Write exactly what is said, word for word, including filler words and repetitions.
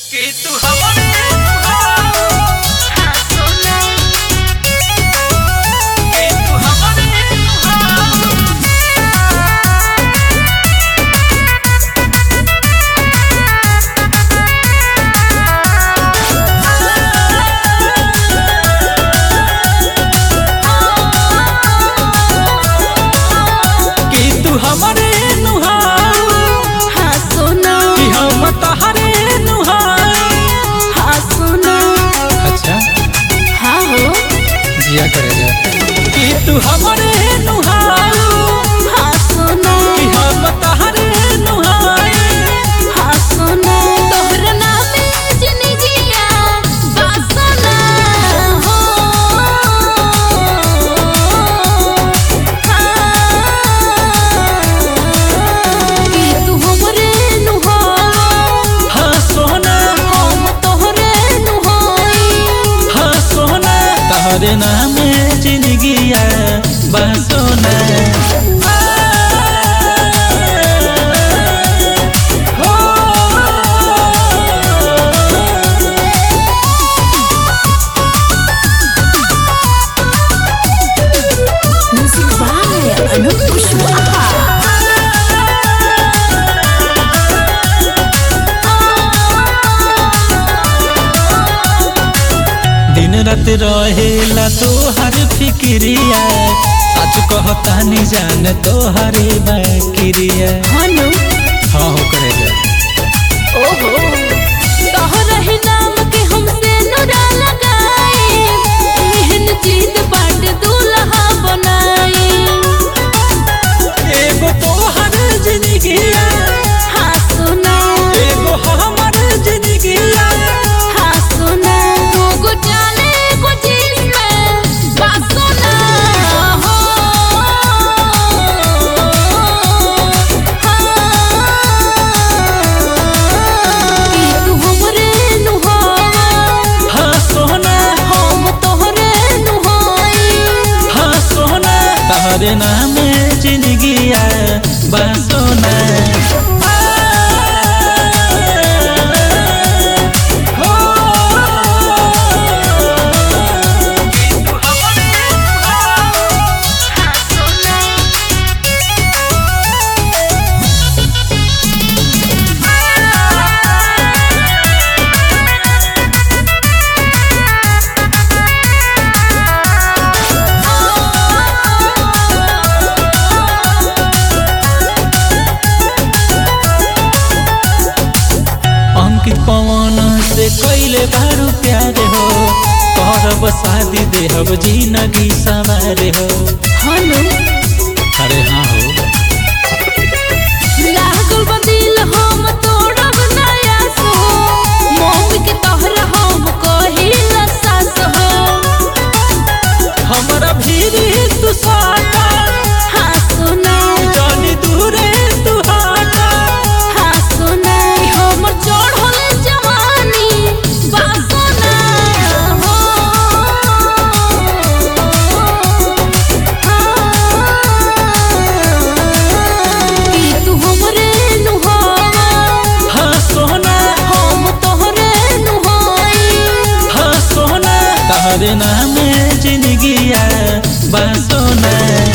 कि तू हमरे कि तू हमरे नुहाऊ हाँ सोना कि हम तहरे नुहाई हाँ सोना तोहरा नामे जिंदगिया बासना हो कि तू हमरे नुहाऊ हाँ सोना हम तोहरे नुहाई हाँ सोना तोहरे नामे जिंदगिया Basona Music by Anup Kushwaha. दिन रात रहेला तोहर फिक्रिया सच कहता नहीं जान तोहरे बकरिया हनु हाँ हो करे जा ओहो तोहरा ही नाम के हमसे नुरा लगाई एहन चीज बाट दूल्हा बनाई एगो तोहर जिंदगिया हाँ सोना एगो हमर जिंदगिया हाँ सोना तू गो जाने गो चीज में बासोना हो कि तू हमरे नुहावा हाँ सोना हम तोहरे नुहाई हाँ सोना तोहरे नामे जिंदगिया बासोना अंकित पवन से कैले बारू प्यार हो करब शादी देहब जिंदगी सवार हो हनु अरे हाँ हो लागल बा दिल हम तोड़ब नया सो मौत के तोहरा हम कहिला सास हो हमरा भीरी तू साटा हाँ सोना जानी दूरे तू हाटा हाँ सोना हमर चढ़ल जवानी बासना हो कि तू हमरे नुहावा हाँ सोना हम तोहरे नुहाई हाँ सोना तोहरे नामे जिंदगिया बासोना